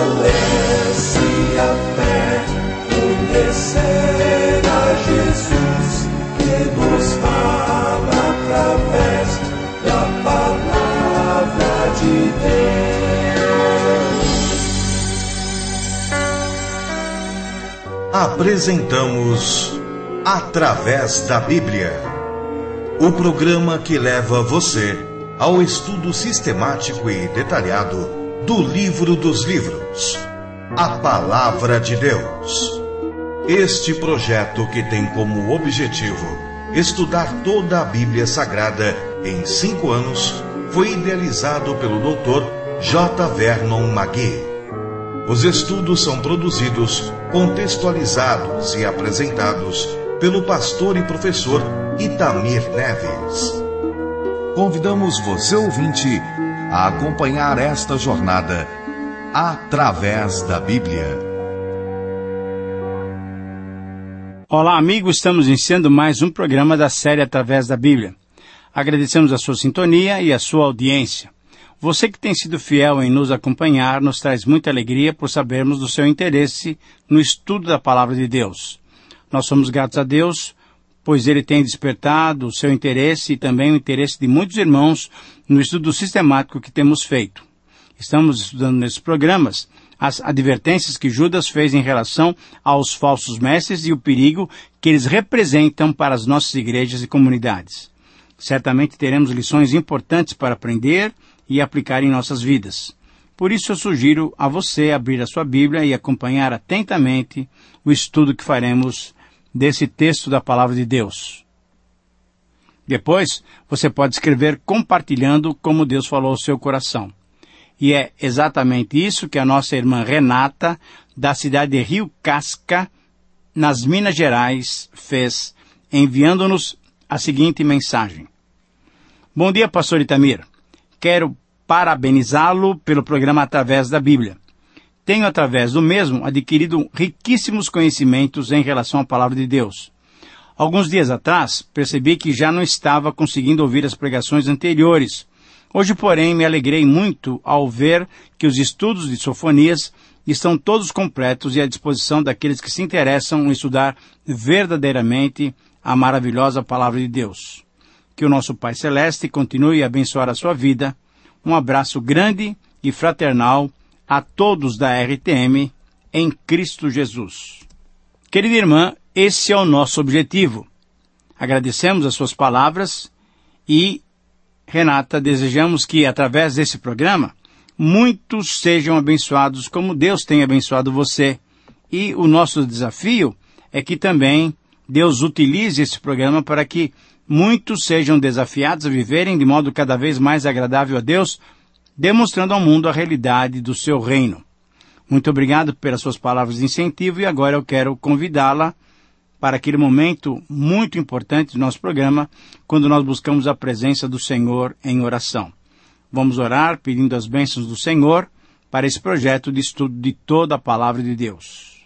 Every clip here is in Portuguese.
fortalece a fé, conhecer a Jesus, que nos fala através da palavra de Deus. Apresentamos Através da Bíblia, o programa que leva você ao estudo sistemático e detalhado do livro dos livros, a Palavra de Deus. Este projeto, que tem como objetivo estudar toda a Bíblia Sagrada em 5 anos, foi idealizado pelo Dr. J. Vernon McGee. Os estudos são produzidos, contextualizados e apresentados pelo pastor e professor Itamir Neves. Convidamos você, ouvinte, a acompanhar esta jornada através da Bíblia. Olá, amigos, estamos iniciando mais um programa da série Através da Bíblia. Agradecemos a sua sintonia e a sua audiência. Você que tem sido fiel em nos acompanhar nos traz muita alegria por sabermos do seu interesse no estudo da Palavra de Deus. Nós somos gratos a Deus, pois Ele tem despertado o seu interesse e também o interesse de muitos irmãos no estudo sistemático que temos feito. Estamos estudando nesses programas as advertências que Judas fez em relação aos falsos mestres e o perigo que eles representam para as nossas igrejas e comunidades. Certamente teremos lições importantes para aprender e aplicar em nossas vidas. Por isso eu sugiro a você abrir a sua Bíblia e acompanhar atentamente o estudo que faremos desse texto da Palavra de Deus. Depois, você pode escrever compartilhando como Deus falou ao seu coração. E é exatamente isso que a nossa irmã Renata, da cidade de Rio Casca, nas Minas Gerais, fez, enviando-nos a seguinte mensagem. Bom dia, pastor Itamir. Quero parabenizá-lo pelo programa Através da Bíblia. Tenho, através do mesmo, adquirido riquíssimos conhecimentos em relação à Palavra de Deus. Alguns dias atrás, percebi que já não estava conseguindo ouvir as pregações anteriores. Hoje, porém, me alegrei muito ao ver que os estudos de Sofonias estão todos completos e à disposição daqueles que se interessam em estudar verdadeiramente a maravilhosa Palavra de Deus. Que o nosso Pai Celeste continue a abençoar a sua vida. Um abraço grande e fraternal a todos da RTM, em Cristo Jesus. Querida irmã, esse é o nosso objetivo. Agradecemos as suas palavras e, Renata, desejamos que, através desse programa, muitos sejam abençoados como Deus tem abençoado você. E o nosso desafio é que também Deus utilize esse programa para que muitos sejam desafiados a viverem de modo cada vez mais agradável a Deus, demonstrando ao mundo a realidade do seu reino. Muito obrigado pelas suas palavras de incentivo e agora eu quero convidá-la para aquele momento muito importante do nosso programa, quando nós buscamos a presença do Senhor em oração. Vamos orar pedindo as bênçãos do Senhor para esse projeto de estudo de toda a Palavra de Deus.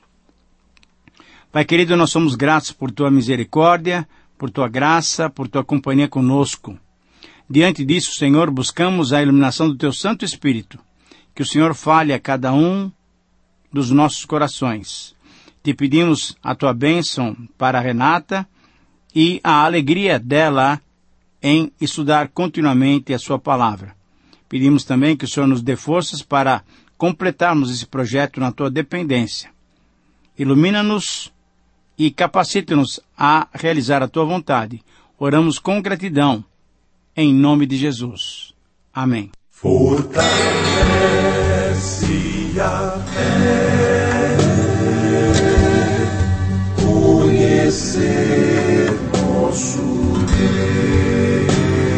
Pai querido, nós somos gratos por Tua misericórdia, por Tua graça, por Tua companhia conosco. Diante disso, Senhor, buscamos a iluminação do Teu Santo Espírito. Que o Senhor fale a cada um dos nossos corações. Te pedimos a Tua bênção para a Renata e a alegria dela em estudar continuamente a Sua palavra. Pedimos também que o Senhor nos dê forças para completarmos esse projeto na Tua dependência. Ilumina-nos e capacita-nos a realizar a Tua vontade. Oramos com gratidão. Em nome de Jesus. Amém. Fortalece a fé, conhecer nosso Deus.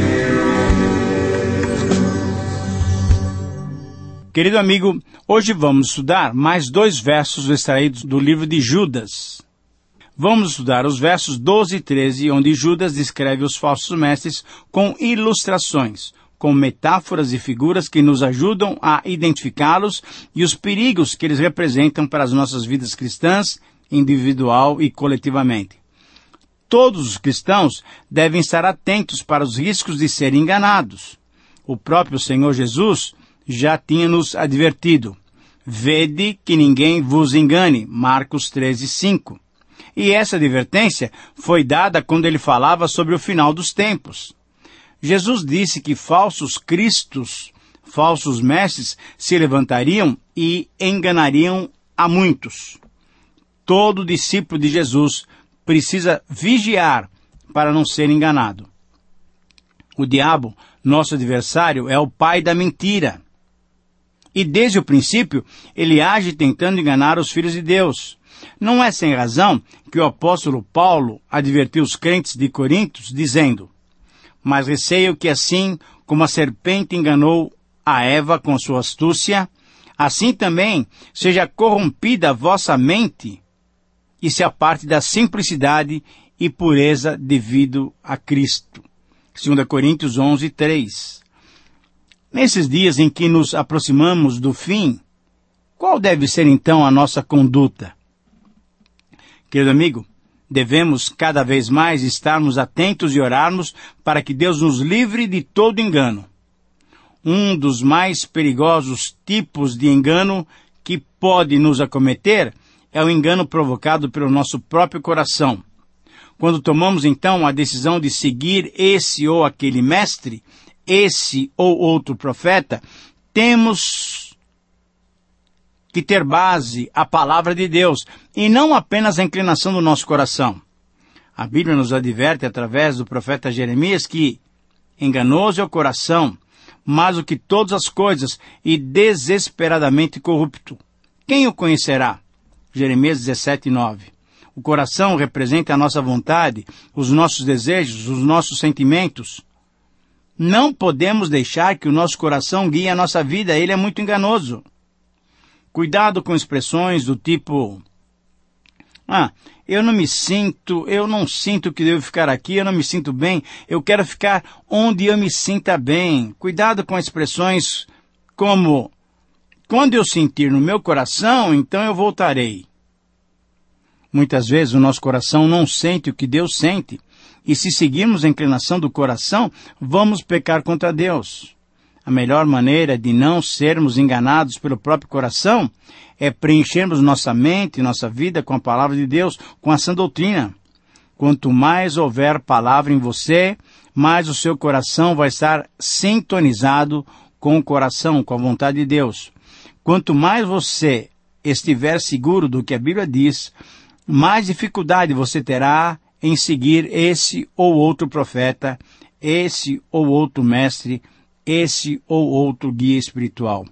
Querido amigo, hoje vamos estudar mais 2 versos extraídos do livro de Judas. Vamos estudar os versos 12 e 13, onde Judas descreve os falsos mestres com ilustrações, com metáforas e figuras que nos ajudam a identificá-los e os perigos que eles representam para as nossas vidas cristãs, individual e coletivamente. Todos os cristãos devem estar atentos para os riscos de serem enganados. O próprio Senhor Jesus já tinha nos advertido. Vede que ninguém vos engane. Marcos 13:5. E essa advertência foi dada quando ele falava sobre o final dos tempos. Jesus disse que falsos cristos, falsos mestres, se levantariam e enganariam a muitos. Todo discípulo de Jesus precisa vigiar para não ser enganado. O diabo, nosso adversário, é o pai da mentira. E desde o princípio, ele age tentando enganar os filhos de Deus. Não é sem razão que o apóstolo Paulo advertiu os crentes de Corinto, dizendo: mas receio que assim como a serpente enganou a Eva com sua astúcia, assim também seja corrompida a vossa mente e se aparte da simplicidade e pureza devido a Cristo. 2 Coríntios 11:3. Nesses dias em que nos aproximamos do fim, qual deve ser então a nossa conduta? Querido amigo, devemos cada vez mais estarmos atentos e orarmos para que Deus nos livre de todo engano. Um dos mais perigosos tipos de engano que pode nos acometer é o engano provocado pelo nosso próprio coração. Quando tomamos então a decisão de seguir esse ou aquele mestre, esse ou outro profeta, temos que ter base a palavra de Deus e não apenas a inclinação do nosso coração. A Bíblia nos adverte através do profeta Jeremias que enganoso é o coração, mais do que todas as coisas, e desesperadamente corrupto. Quem o conhecerá? Jeremias 17:9. O coração representa a nossa vontade, os nossos desejos, os nossos sentimentos. Não podemos deixar que o nosso coração guie a nossa vida, ele é muito enganoso. Cuidado com expressões do tipo: eu não sinto que devo ficar aqui, eu não me sinto bem, eu quero ficar onde eu me sinta bem. Cuidado com expressões como: quando eu sentir no meu coração, então eu voltarei. Muitas vezes o nosso coração não sente o que Deus sente, e se seguirmos a inclinação do coração, vamos pecar contra Deus. A melhor maneira de não sermos enganados pelo próprio coração é preenchermos nossa mente e nossa vida com a palavra de Deus, com a sã doutrina. Quanto mais houver palavra em você, mais o seu coração vai estar sintonizado com o coração, com a vontade de Deus. Quanto mais você estiver seguro do que a Bíblia diz, mais dificuldade você terá em seguir esse ou outro profeta, esse ou outro mestre, esse ou outro guia espiritual.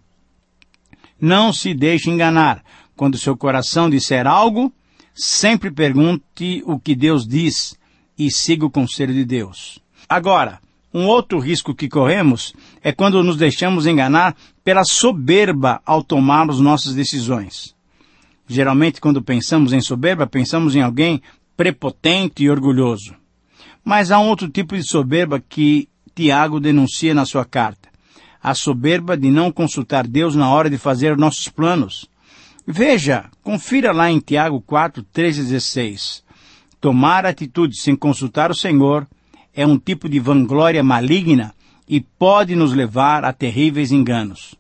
Não se deixe enganar. Quando seu coração disser algo, sempre pergunte o que Deus diz e siga o conselho de Deus. Agora, um outro risco que corremos é quando nos deixamos enganar pela soberba ao tomarmos nossas decisões. Geralmente, quando pensamos em soberba, pensamos em alguém prepotente e orgulhoso. Mas há um outro tipo de soberba que Tiago denuncia na sua carta. A soberba de não consultar Deus na hora de fazer nossos planos. Veja, confira lá em Tiago 4:13-16. Tomar atitude sem consultar o Senhor é um tipo de vanglória maligna e pode nos levar a terríveis enganos.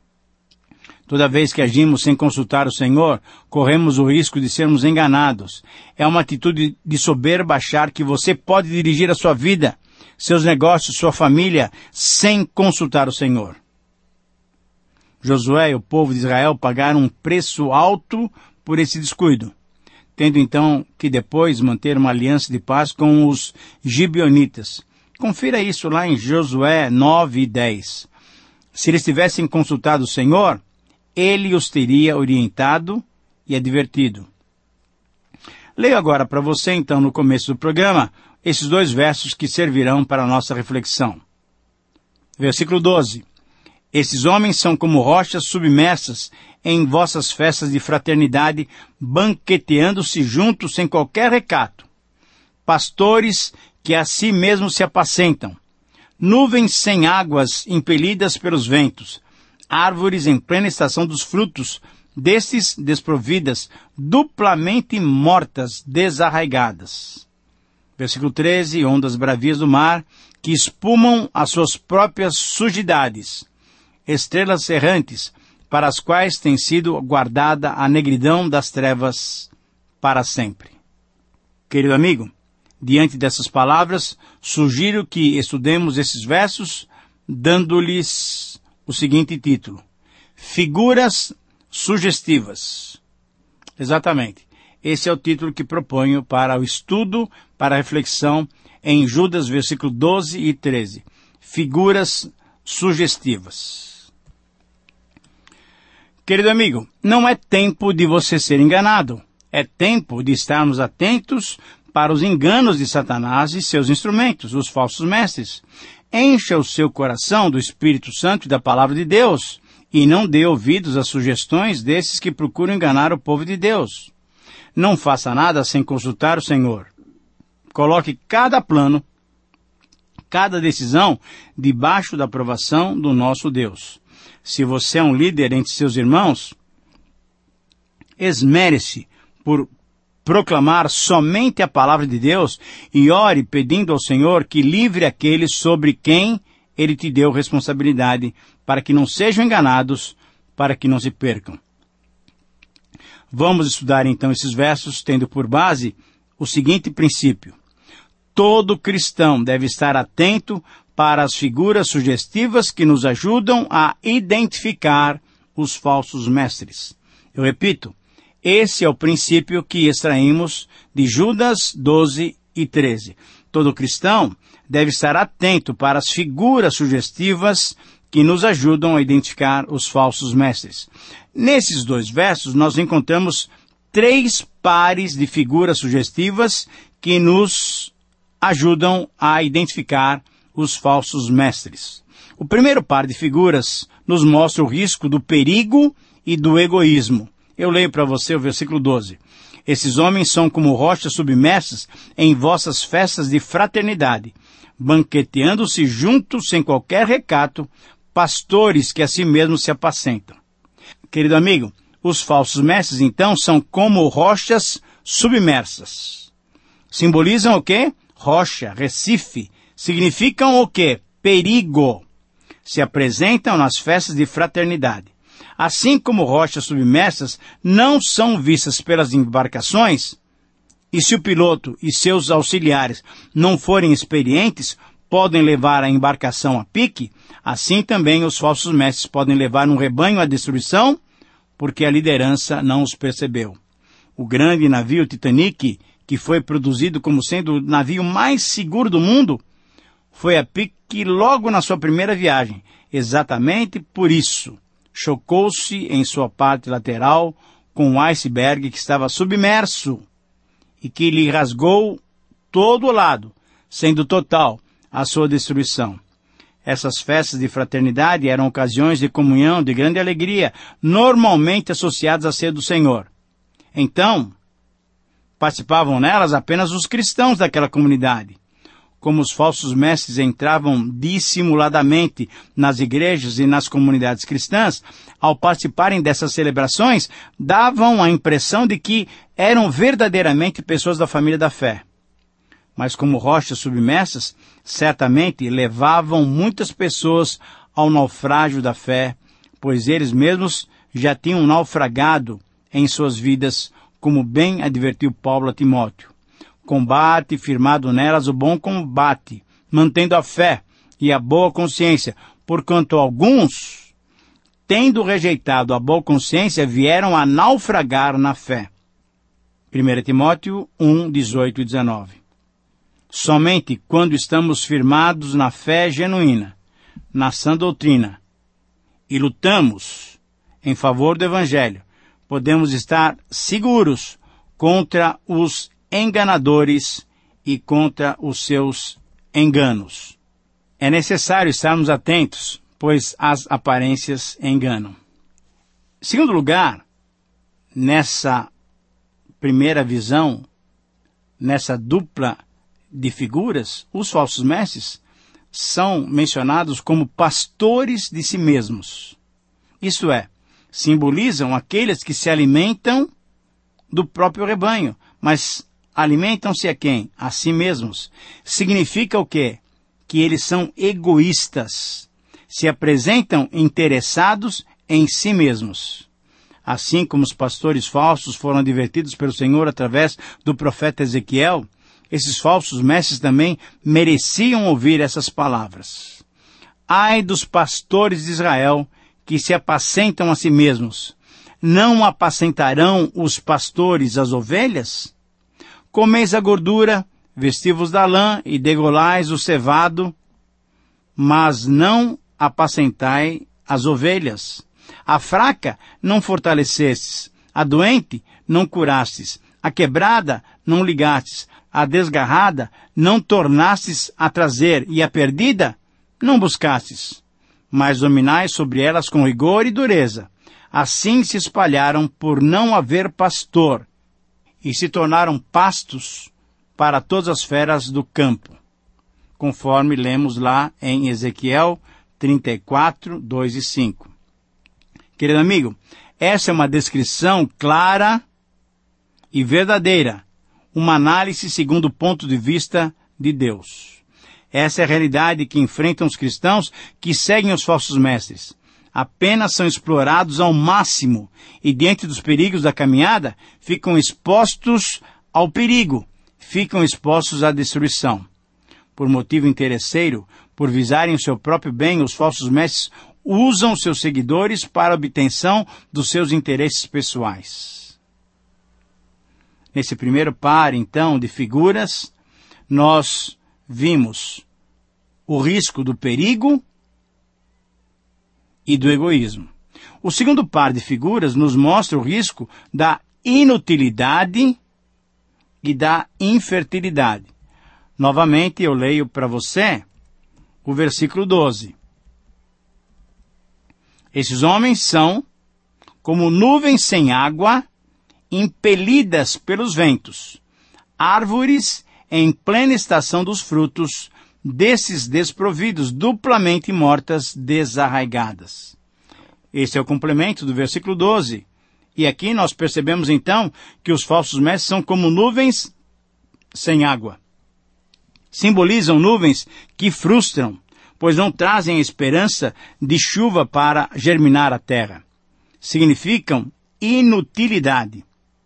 Toda vez que agimos sem consultar o Senhor, corremos o risco de sermos enganados. É uma atitude de soberba achar que você pode dirigir a sua vida, seus negócios, sua família, sem consultar o Senhor. Josué e o povo de Israel pagaram um preço alto por esse descuido, tendo então que depois manter uma aliança de paz com os gibeonitas. Confira isso lá em Josué 9:10. Se eles tivessem consultado o Senhor, ele os teria orientado e advertido. Leio agora para você, então, no começo do programa, esses 2 versos que servirão para a nossa reflexão. Versículo 12. Esses homens são como rochas submersas em vossas festas de fraternidade, banqueteando-se juntos sem qualquer recato. Pastores que a si mesmos se apacentam. Nuvens sem águas impelidas pelos ventos. Árvores em plena estação dos frutos, destes desprovidas, duplamente mortas, desarraigadas. Versículo 13, ondas bravias do mar, que espumam as suas próprias sujidades. Estrelas errantes, para as quais tem sido guardada a negridão das trevas para sempre. Querido amigo, diante dessas palavras, sugiro que estudemos esses versos, dando-lhes o seguinte título: Figuras Sugestivas. Exatamente. Esse é o título que proponho para o estudo, para a reflexão em Judas, versículo 12 e 13. Figuras sugestivas. Querido amigo, não é tempo de você ser enganado. É tempo de estarmos atentos para os enganos de Satanás e seus instrumentos, os falsos mestres. Encha o seu coração do Espírito Santo e da Palavra de Deus, e não dê ouvidos às sugestões desses que procuram enganar o povo de Deus. Não faça nada sem consultar o Senhor. Coloque cada plano, cada decisão, debaixo da aprovação do nosso Deus. Se você é um líder entre seus irmãos, esmere-se por proclamar somente a palavra de Deus e ore pedindo ao Senhor que livre aqueles sobre quem Ele te deu responsabilidade, para que não sejam enganados, para que não se percam. Vamos estudar então esses versos, tendo por base o seguinte princípio: todo cristão deve estar atento para as figuras sugestivas que nos ajudam a identificar os falsos mestres. Eu repito, esse é o princípio que extraímos de Judas 12 e 13. Todo cristão deve estar atento para as figuras sugestivas que nos ajudam a identificar os falsos mestres. Nesses dois versos, nós encontramos 3 pares de figuras sugestivas que nos ajudam a identificar os falsos mestres. O primeiro par de figuras nos mostra o risco do perigo e do egoísmo. Eu leio para você o versículo 12. Esses homens são como rochas submersas em vossas festas de fraternidade, banqueteando-se juntos sem qualquer recato, pastores que a si mesmos se apacentam. Querido amigo, os falsos mestres, então, são como rochas submersas. Simbolizam o quê? Rocha, recife. Significam o quê? Perigo. Se apresentam nas festas de fraternidade. Assim como rochas submersas não são vistas pelas embarcações, e se o piloto e seus auxiliares não forem experientes, podem levar a embarcação a pique, assim também os falsos mestres podem levar um rebanho à destruição, porque a liderança não os percebeu. O grande navio Titanic, que foi produzido como sendo o navio mais seguro do mundo, foi a pique logo na sua primeira viagem. Exatamente por isso, chocou-se em sua parte lateral com um iceberg que estava submerso e que lhe rasgou todo o lado, sendo total a sua destruição. Essas festas de fraternidade eram ocasiões de comunhão, de grande alegria, normalmente associadas à ceia do Senhor. Então, participavam nelas apenas os cristãos daquela comunidade. Como os falsos mestres entravam dissimuladamente nas igrejas e nas comunidades cristãs, ao participarem dessas celebrações, davam a impressão de que eram verdadeiramente pessoas da família da fé. Mas como rochas submersas, certamente levavam muitas pessoas ao naufrágio da fé, pois eles mesmos já tinham naufragado em suas vidas, como bem advertiu Paulo a Timóteo. Combate firmado nelas o bom combate, mantendo a fé e a boa consciência, porquanto alguns, tendo rejeitado a boa consciência, vieram a naufragar na fé. 1 Timóteo 1, 18 e 19. Somente quando estamos firmados na fé genuína, na sã doutrina, e lutamos em favor do Evangelho, podemos estar seguros contra os enganadores e contra os seus enganos. É necessário estarmos atentos, pois as aparências enganam. Em segundo lugar, nessa primeira visão, nessa dupla de figuras, os falsos mestres são mencionados como pastores de si mesmos. Isto é, simbolizam aqueles que se alimentam do próprio rebanho, mas alimentam-se a quem? A si mesmos. Significa o quê? Que eles são egoístas. Se apresentam interessados em si mesmos. Assim como os pastores falsos foram advertidos pelo Senhor através do profeta Ezequiel, esses falsos mestres também mereciam ouvir essas palavras. Ai dos pastores de Israel que se apacentam a si mesmos. Não apacentarão os pastores as ovelhas? Comeis a gordura, vestivos da lã e degolais o cevado, mas não apacentai as ovelhas. A fraca não fortalecestes, a doente não curastes, a quebrada não ligastes, a desgarrada não tornastes a trazer, e a perdida não buscastes. Mas dominais sobre elas com rigor e dureza. Assim se espalharam por não haver pastor, e se tornaram pastos para todas as feras do campo, conforme lemos lá em Ezequiel 34, 2 e 5. Querido amigo, essa é uma descrição clara e verdadeira, uma análise segundo o ponto de vista de Deus. Essa é a realidade que enfrentam os cristãos que seguem os falsos mestres. Apenas são explorados ao máximo e, diante dos perigos da caminhada, ficam expostos ao perigo, ficam expostos à destruição. Por motivo interesseiro, por visarem o seu próprio bem, os falsos mestres usam seus seguidores para a obtenção dos seus interesses pessoais. Nesse primeiro par, então, de figuras, nós vimos o risco do perigo e do egoísmo. O segundo par de figuras nos mostra o risco da inutilidade e da infertilidade. Novamente, eu leio para você o versículo 12. Esses homens são como nuvens sem água, impelidas pelos ventos, árvores em plena estação dos frutos, desses desprovidos, duplamente mortas, desarraigadas. Esse é o complemento do versículo 12. E aqui nós percebemos então que os falsos mestres são como nuvens sem água. Simbolizam nuvens que frustram, pois não trazem a esperança de chuva para germinar a terra. Significam inutilidade.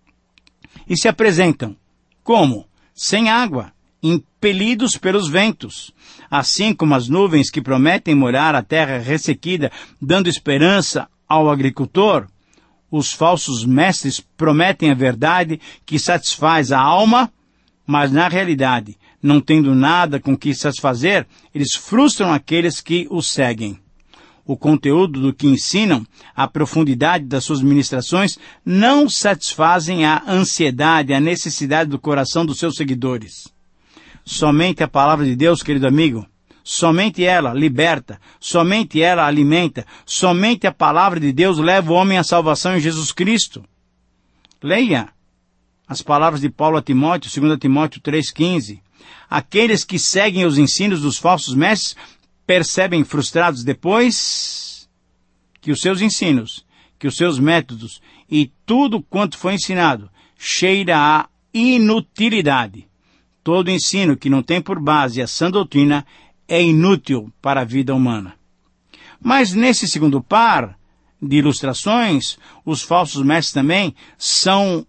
E se apresentam como? Sem água, impelidos pelos ventos. Assim como as nuvens que prometem molhar a terra ressequida, dando esperança ao agricultor, os falsos mestres prometem a verdade que satisfaz a alma, mas na realidade, não tendo nada com que satisfazer, eles frustram aqueles que os seguem. O conteúdo do que ensinam, a profundidade das suas ministrações, não satisfazem a ansiedade, a necessidade do coração dos seus seguidores. Somente a palavra de Deus, querido amigo, somente ela liberta, somente ela alimenta, somente a palavra de Deus leva o homem à salvação em Jesus Cristo. Leia as palavras de Paulo a Timóteo, 2 Timóteo 3,15. Aqueles que seguem os ensinos dos falsos mestres percebem frustrados depois que os seus ensinos, que os seus métodos e tudo quanto foi ensinado cheira a inutilidade. Todo ensino que não tem por base a sã doutrina é inútil para a vida humana. Mas nesse segundo par de ilustrações, os falsos mestres também são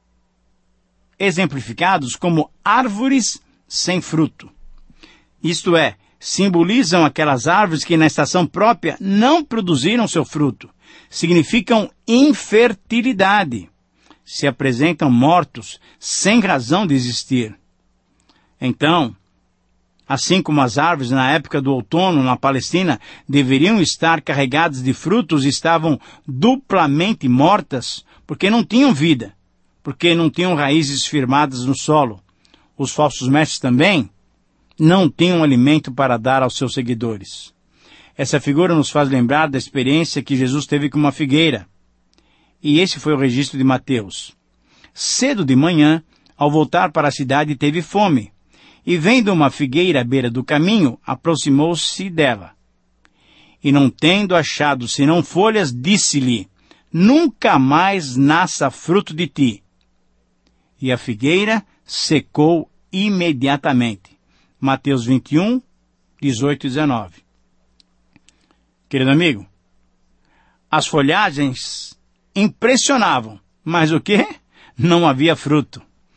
exemplificados como árvores sem fruto. Isto é, simbolizam aquelas árvores que na estação própria não produziram seu fruto. Significam infertilidade. Se apresentam mortos, sem razão de existir. Então, assim como as árvores na época do outono na Palestina deveriam estar carregadas de frutos, estavam duplamente mortas, porque não tinham vida, porque não tinham raízes firmadas no solo. Os falsos mestres também não tinham alimento para dar aos seus seguidores. Essa figura nos faz lembrar da experiência que Jesus teve com uma figueira. E esse foi o registro de Mateus. Cedo de manhã, ao voltar para a cidade, teve fome. E vendo uma figueira à beira do caminho, aproximou-se dela. E não tendo achado senão folhas, disse-lhe: nunca mais nasça fruto de ti. E a figueira secou imediatamente. Mateus 21, 18 e 19. Querido amigo, As folhagens impressionavam, mas o quê? Não havia fruto.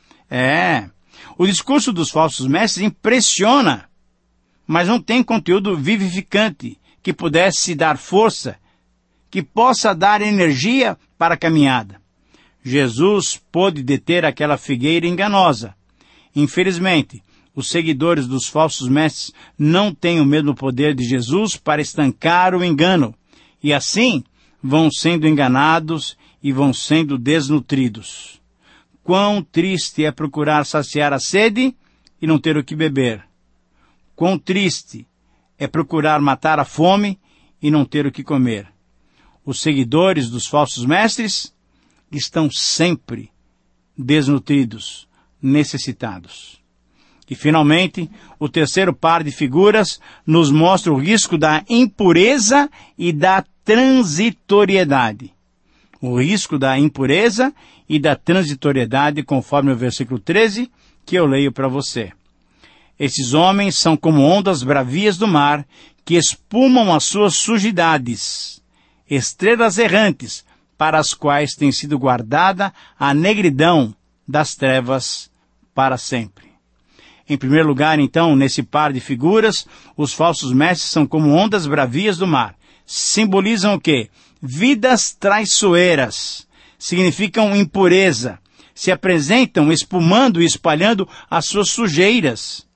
O discurso dos falsos mestres impressiona, mas não tem conteúdo vivificante que pudesse dar força, que possa dar energia para a caminhada. Jesus pôde deter aquela figueira enganosa. Infelizmente, os seguidores dos falsos mestres não têm o mesmo poder de Jesus para estancar o engano, e assim vão sendo enganados e vão sendo desnutridos. Quão triste é procurar saciar a sede e não ter o que beber. Quão triste é procurar matar a fome e não ter o que comer. Os seguidores dos falsos mestres estão sempre desnutridos, necessitados. E, finalmente, o terceiro par de figuras nos mostra o risco da impureza e da transitoriedade. O risco da impureza e da transitoriedade, conforme o versículo 13, que eu leio para você. Esses homens são como ondas bravias do mar, que espumam as suas sujidades, estrelas errantes, para as quais tem sido guardada a negridão das trevas para sempre. Em primeiro lugar, então, nesse par de figuras, os falsos mestres são como ondas bravias do mar. Simbolizam o quê? Vidas traiçoeiras. Significam impureza. Se apresentam espumando e espalhando as suas sujeiras.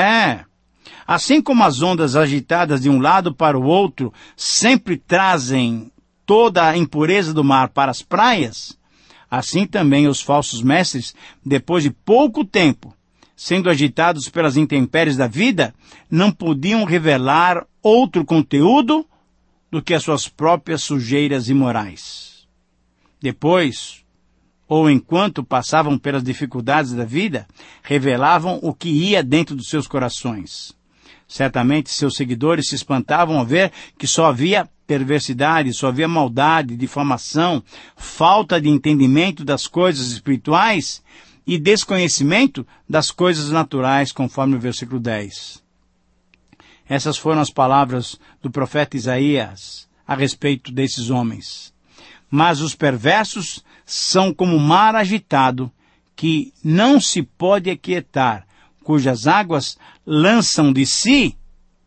Assim como as ondas agitadas de um lado para o outro sempre trazem toda a impureza do mar para as praias, assim também os falsos mestres, depois de pouco tempo, sendo agitados pelas intempéries da vida, não podiam revelar outro conteúdo do que as suas próprias sujeiras imorais. Depois, ou enquanto passavam pelas dificuldades da vida, revelavam o que ia dentro dos seus corações. Certamente seus seguidores se espantavam ao ver que só havia perversidade, só havia maldade, difamação, falta de entendimento das coisas espirituais e desconhecimento das coisas naturais, conforme o versículo 10. Essas foram as palavras do profeta Isaías a respeito desses homens. Mas os perversos são como o mar agitado, que não se pode aquietar, cujas águas lançam de si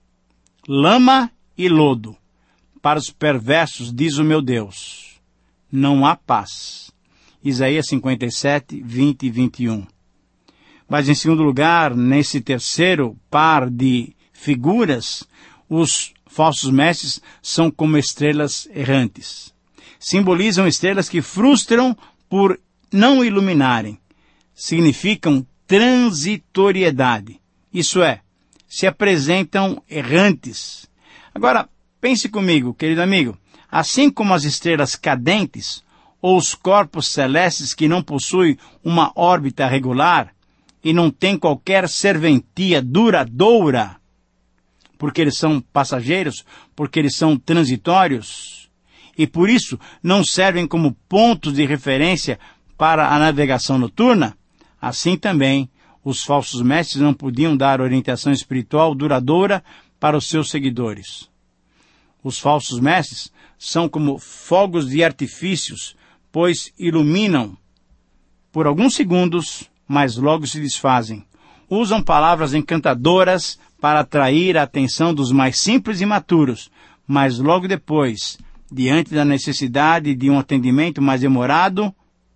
lama e lodo. Para os perversos, diz o meu Deus, não há paz. Isaías 57, 20 e 21. Mas, em segundo lugar, nesse terceiro par de figuras, os falsos mestres são como estrelas errantes. Simbolizam estrelas que frustram por não iluminarem. Significam transitoriedade. Isso é, se apresentam errantes. Agora, pense comigo, querido amigo, assim como as estrelas cadentes ou os corpos celestes que não possuem uma órbita regular e não têm qualquer serventia duradoura, porque eles são passageiros, porque eles são transitórios, e por isso não servem como pontos de referência para a navegação noturna, assim também os falsos mestres não podiam dar orientação espiritual duradoura para os seus seguidores. Os falsos mestres são como fogos de artifícios, pois iluminam por alguns segundos, mas logo se desfazem. Usam palavras encantadoras para atrair a atenção dos mais simples e maturos, mas logo depois, diante da necessidade de um atendimento mais demorado,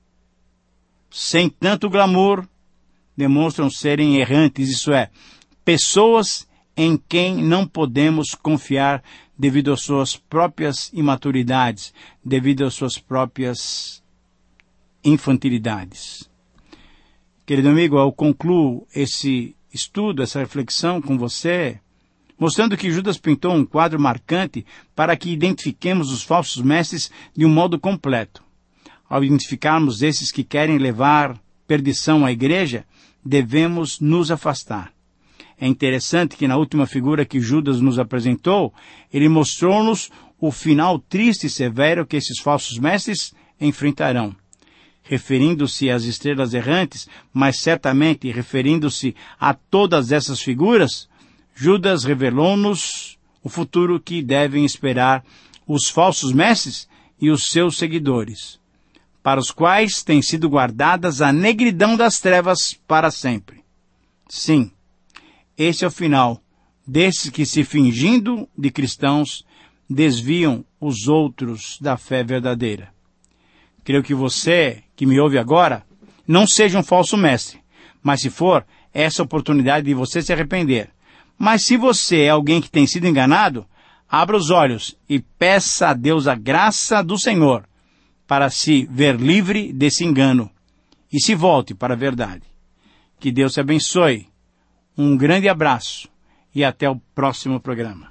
sem tanto glamour, demonstram serem errantes, isso é, pessoas em quem não podemos confiar devido às suas próprias imaturidades, devido às suas próprias infantilidades. Querido amigo, eu concluo esse estudo, essa reflexão com você, mostrando que Judas pintou um quadro marcante para que identifiquemos os falsos mestres de um modo completo. Ao identificarmos esses que querem levar perdição à igreja, devemos nos afastar. É interessante que na última figura que Judas nos apresentou, ele mostrou-nos o final triste e severo que esses falsos mestres enfrentarão. Referindo-se às estrelas errantes, mas certamente referindo-se a todas essas figuras, Judas revelou-nos o futuro que devem esperar os falsos mestres e os seus seguidores, para os quais tem sido guardadas a negridão das trevas para sempre. Sim, esse é o final desses que, se fingindo de cristãos, desviam os outros da fé verdadeira. Creio que você, que me ouve agora, não seja um falso mestre, mas se for, essa é a oportunidade de você se arrepender. Mas se você é alguém que tem sido enganado, abra os olhos e peça a Deus a graça do Senhor para se ver livre desse engano e se volte para a verdade. Que Deus te abençoe. Um grande abraço e até o próximo programa.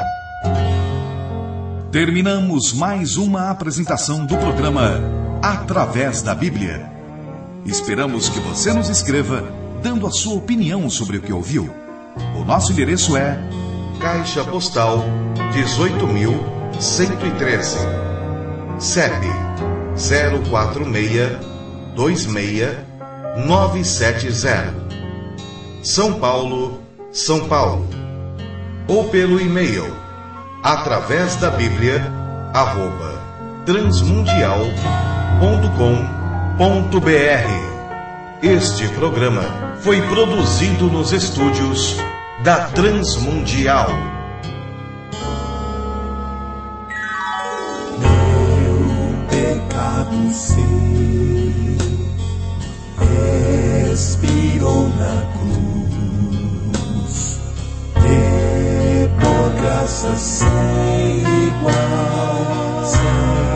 Terminamos mais uma apresentação do programa Através da Bíblia. Esperamos que você nos escreva dando a sua opinião sobre o que ouviu. O nosso endereço é Caixa Postal 18.113, CEP 04626-970, São Paulo, São Paulo. Ou pelo e-mail através da Bíblia @transmundial.com.br. Este programa foi produzido nos estúdios da Transmundial. Meu pecado sei, expirou na cruz, e por graça sem igual.